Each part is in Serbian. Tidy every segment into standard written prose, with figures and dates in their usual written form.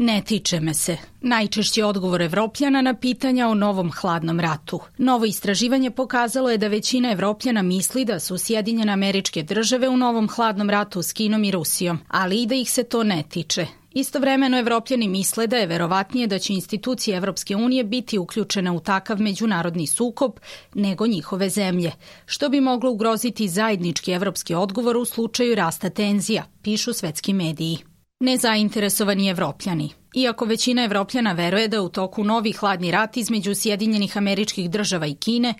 Ne tiče me se. Najčešći odgovor Evropljana na pitanja o novom hladnom ratu. Novo istraživanje pokazalo je da većina Evropljana misli da su Sjedinjene Američke Države u novom hladnom ratu s Kinom i Rusijom, ali i da ih se to ne tiče. Istovremeno Evropljani misle da je verovatnije da će institucije Evropske unije biti uključene u takav međunarodni sukob nego njihove zemlje, što bi moglo ugroziti zajednički evropski odgovor u slučaju rasta tenzija, pišu svetski mediji. Nezainteresovani Evropljani. Iako većina Evropljana veruje da u toku novi hladni rat između Sjedinjenih Američkih Država i Kine,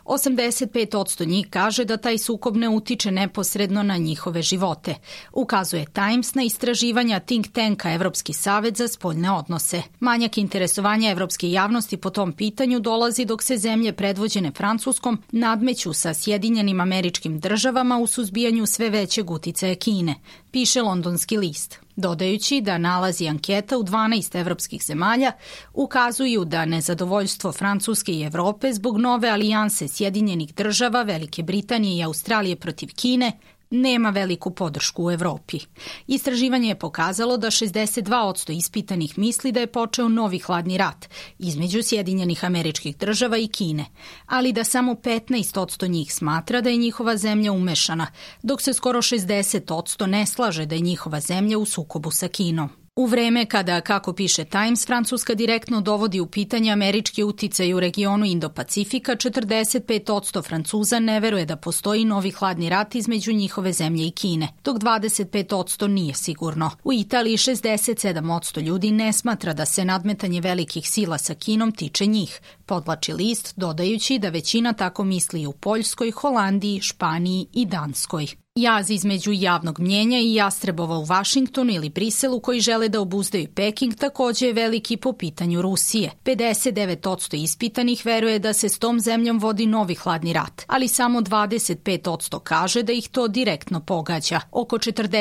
85% njih kaže da taj sukob ne utiče neposredno na njihove živote, ukazuje Times na istraživanja think tanka Evropski savet za spoljne odnose. Manjak interesovanja evropske javnosti po tom pitanju dolazi dok se zemlje predvođene Francuskom nadmeću sa Sjedinjenim Američkim Državama u suzbijanju sve većeg uticaja Kine, piše Londonski list, dodajući da nalazi anketa u 12 evropskih zemalja ukazuju da nezadovoljstvo Francuske i Evrope zbog nove alijanse Sjedinjenih Država, Velike Britanije i Australije protiv Kine nema veliku podršku u Evropi. Istraživanje je pokazalo da 62% ispitanih misli da je počeo novi hladni rat između Sjedinjenih Američkih Država i Kine, ali da samo 15% njih smatra da je njihova zemlja umešana, dok se skoro 60% ne slaže da je njihova zemlja u sukobu sa Kinom. U vreme kada, kako piše Times, Francuska direktno dovodi u pitanje američki uticaj u regionu Indo-Pacifika, 45% Francuza ne veruje da postoji novi hladni rat između njihove zemlje i Kine, dok 25% nije sigurno. U Italiji 67% ljudi ne smatra da se nadmetanje velikih sila sa Kinom tiče njih, podvlači list, dodajući da većina tako misli u Poljskoj, Holandiji, Španiji i Danskoj. Jaz između javnog mnjenja i jastrebova u Vašingtonu ili Briselu koji žele da obuzdaju Peking takođe je veliki po pitanju Rusije. 59% ispitanih veruje da se s tom zemljom vodi novi hladni rat, ali samo 25% kaže da ih to direktno pogađa. Oko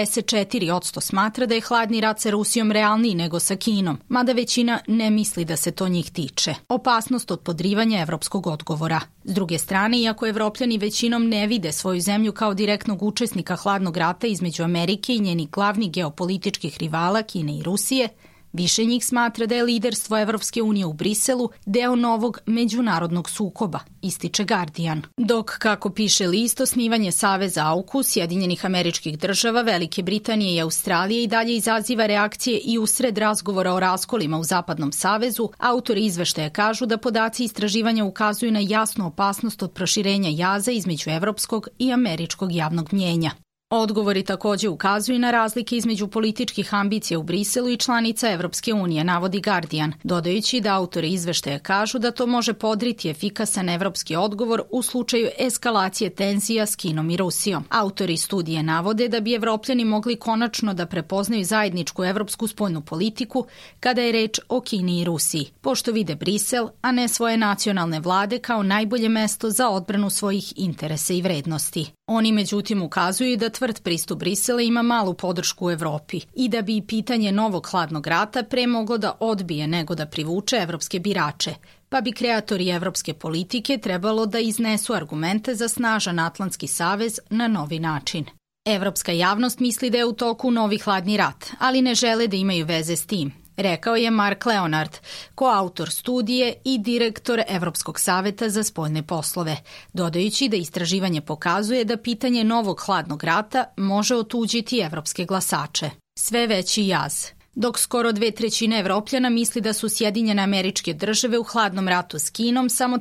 44% smatra da je hladni rat sa Rusijom realniji nego sa Kinom, mada većina ne misli da se to njih tiče. Opasnost od podrivanja evropskog odgovora. S druge strane, iako Evropljani većinom ne vide svoju zemlju kao direktnog učesnika hladnog rata između Amerike i njenih glavnih geopolitičkih rivala Kine i Rusije, više njih smatra da je liderstvo Evropske unije u Briselu deo novog međunarodnog sukoba, ističe Guardian. Dok, kako piše list, osnivanje Saveza AUKUS, Sjedinjenih Američkih Država, Velike Britanije i Australije i dalje izaziva reakcije i usred razgovora o raskolima u Zapadnom savezu, autori izveštaja kažu da podaci istraživanja ukazuju na jasnu opasnost od proširenja jaza između evropskog i američkog javnog mnjenja. Odgovori takođe ukazuju na razlike između političkih ambicija u Briselu i članica Evropske unije, navodi Guardian, dodajući da autori izveštaja kažu da to može podriti efikasan evropski odgovor u slučaju eskalacije tenzija s Kinom i Rusijom. Autori studije navode da bi Evropljani mogli konačno da prepoznaju zajedničku evropsku spoljnu politiku kada je reč o Kini i Rusiji, pošto vide Brisel, a ne svoje nacionalne vlade kao najbolje mesto za odbranu svojih interesa i vrednosti. Oni međutim ukazuju da tvrd pristup Brisela ima malu podršku u Evropi i da bi pitanje novog hladnog rata pre moglo da odbije nego da privuče evropske birače, pa bi kreatori evropske politike trebalo da iznesu argumente za snažan Atlantski savez na novi način. Evropska javnost misli da je u toku novi hladni rat, ali ne žele da imaju veze s tim, rekao je Mark Leonard, koautor studije i direktor Evropskog saveta za spoljne poslove, dodajući da istraživanje pokazuje da pitanje novog hladnog rata može otuđiti evropske glasače. Sve veći jaz. Dok skoro 2/3 Evropljana misli da su Sjedinjene Američke Države u hladnom ratu s Kinom, samo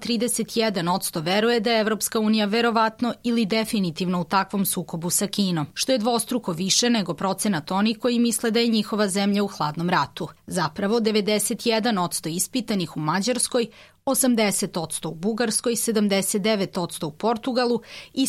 31% veruje da je Evropska unija verovatno ili definitivno u takvom sukobu sa Kinom, što je dvostruko više nego procenat onih koji misle da je njihova zemlja u hladnom ratu. Zapravo, 91% ispitanih u Mađarskoj, 80% u Bugarskoj, 79% u Portugalu i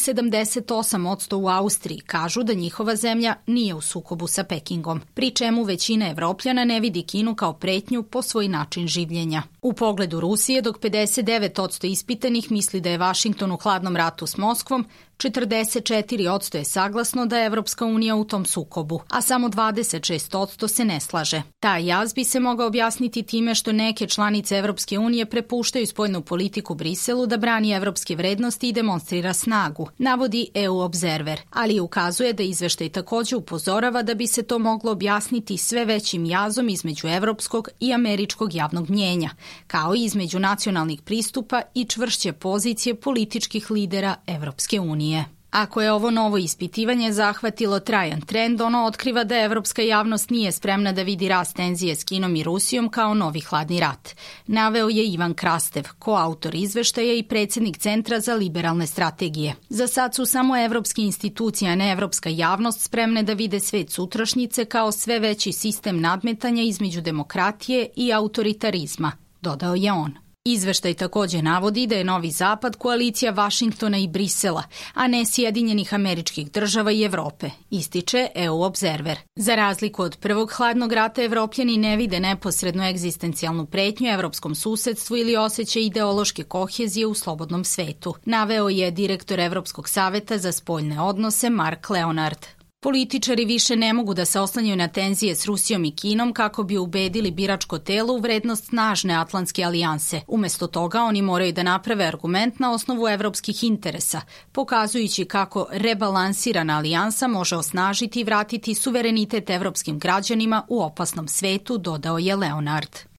78% u Austriji kažu da njihova zemlja nije u sukobu sa Pekingom, pri čemu većina Evropljana ne vidi Kinu kao pretnju po svoj način življenja. U pogledu Rusije, dok 59% ispitanih misli da je Vašington u hladnom ratu s Moskvom, 44% je saglasno da je Evropska unija u tom sukobu, a samo 26% se ne slaže. Taj jaz bi se mogao objasniti time što neke članice Evropske unije prepuštaju spoljnu politiku Briselu da brani evropske vrednosti i demonstrira snagu, navodi EU Observer, ali ukazuje da izveštaj takođe upozorava da bi se to moglo objasniti sve većim jazom između evropskog i američkog javnog mnjenja, kao i između nacionalnih pristupa i čvršće pozicije političkih lidera Evropske unije. Ako je ovo novo ispitivanje zahvatilo trajan trend, ono otkriva da evropska javnost nije spremna da vidi rast tenzije s Kinom i Rusijom kao novi hladni rat. Naveo je Ivan Krastev, koautor izveštaja i predsjednik Centra za liberalne strategije. Za sad su samo evropske institucije, a ne evropska javnost spremne da vide svet sutrašnjice kao sve veći sistem nadmetanja između demokratije i autoritarizma, dodao je on. Izveštaj takođe navodi da je Novi Zapad koalicija Vašingtona i Brisela, a ne Sjedinjenih Američkih Država i Evrope, ističe EU Observer. Za razliku od prvog hladnog rata, Evropljani ne vide neposrednu egzistencijalnu pretnju evropskom susedstvu ili osjećaj ideološke kohezije u slobodnom svetu, naveo je direktor Evropskog saveta za spoljne odnose Mark Leonard. Političari više ne mogu da se oslanjaju na tenzije s Rusijom i Kinom kako bi ubedili biračko telo u vrednost snažne atlantske alijanse. Umesto toga oni moraju da naprave argument na osnovu evropskih interesa, pokazujući kako rebalansirana alijansa može osnažiti i vratiti suverenitet evropskim građanima u opasnom svetu, dodao je Leonard.